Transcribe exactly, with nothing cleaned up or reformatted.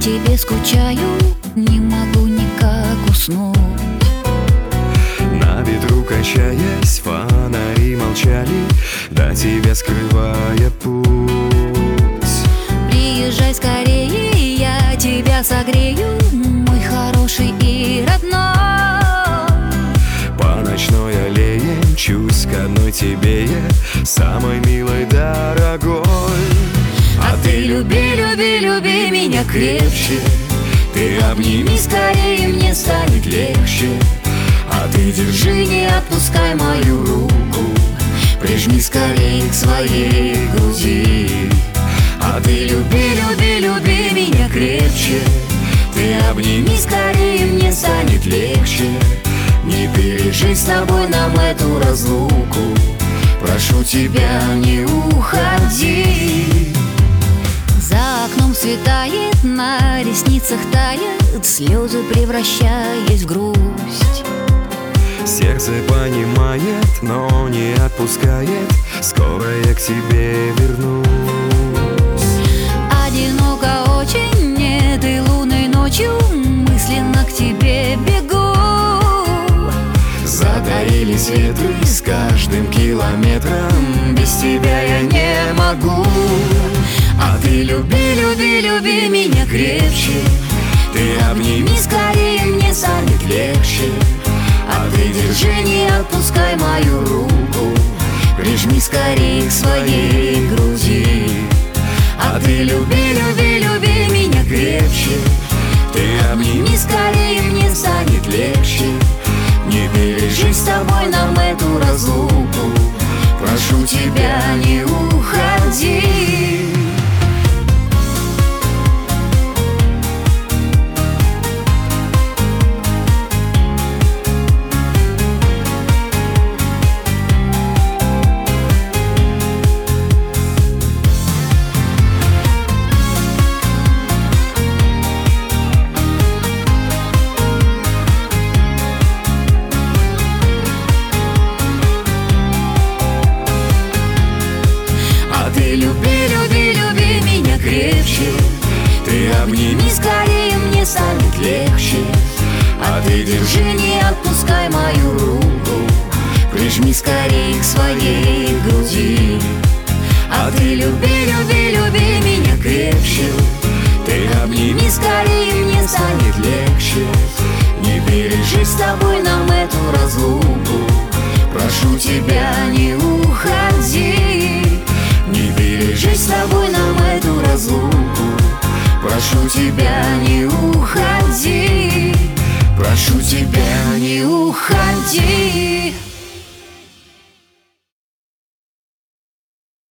тебе скучаю, не могу никак уснуть. На ветру качаясь, фонари молчали, до тебя скрывая путь. Приезжай скорее, я тебя согрею, мой хороший и родной. По ночной аллее мчусь к одной тебе я, самой милой, дорогой. А ты люби, люби, люби меня крепче, Ты обними скорее, мне станет легче. а ты держи, не отпускай мою руку, Прижми скорее к своей груди. а ты люби, люби, люби меня крепче, Ты обними скорее, мне станет легче. не пережить с тобой нам эту разлуку, Прошу тебя, не уходи. За окном светает, на ресницах тает, слезы превращаясь в грусть. сердце понимает, но не отпускает, скоро я к тебе вернусь. Одиноко очень, нет и лунной ночью мысленно к тебе бегу. Затаились ветры с каждым километром, без тебя я не могу. А ты люби, люби, люби меня крепче, Ты обними скорее, мне станет легче. а ты держи, не отпускай мою руку, Прижми скорее к своей груди. а ты люби, люби, люби меня крепче, Ты обними скорее, мне станет легче. Не пережить с тобой нам эту разлуку, прошу тебя, не уходи. Ты люби, люби, люби меня крепче. Ты обними скорее, мне станет легче. а ты держи, не отпускай мою руку, Прижми скорее к своей груди. а ты люби, люби, люби меня крепче. Ты обними скорее, мне станет легче. Не пережить с тобой нам эту разлуку, прошу тебя, не уходи. не пережить с тобой нам эту разлуку, прошу тебя, не уходи. прошу тебя, не уходи.